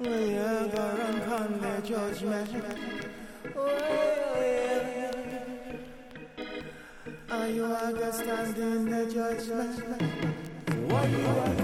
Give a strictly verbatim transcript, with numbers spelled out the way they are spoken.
We are gonna come the judgment. Oh, yeah. Are you understanding the judgment? Why you are